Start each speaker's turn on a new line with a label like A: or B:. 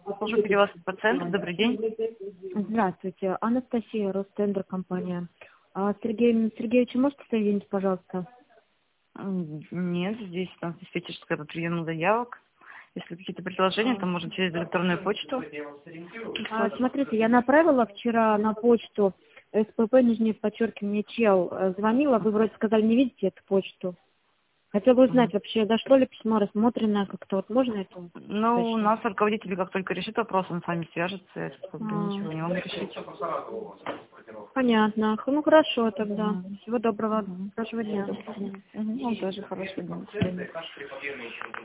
A: Слушаю перевоз пациента. Добрый день.
B: Здравствуйте, Анастасия, Ростендер компания. Сергей Сергеевич, можете соединить, пожалуйста?
A: Нет, здесь там диспетчерская по приему заявок. Если какие-то предложения, то можно через электронную почту.
B: Смотрите, я направила вчера на почту СПП, нижнее подчеркивание, ЧЕЛ. Звонила, вы вроде сказали, не видите эту почту. Хотела бы узнать, вообще дошло ли письмо, рассмотрено как-то, вот можно это
A: Ну, у
B: уточнить?
A: нас руководитель, как только решит вопрос, он с вами свяжется. Это как бы ничего не он решить.
B: Понятно. Ну, хорошо тогда. Всего доброго. Хорошего дня.
A: Он тоже хорошего дня. До свидания.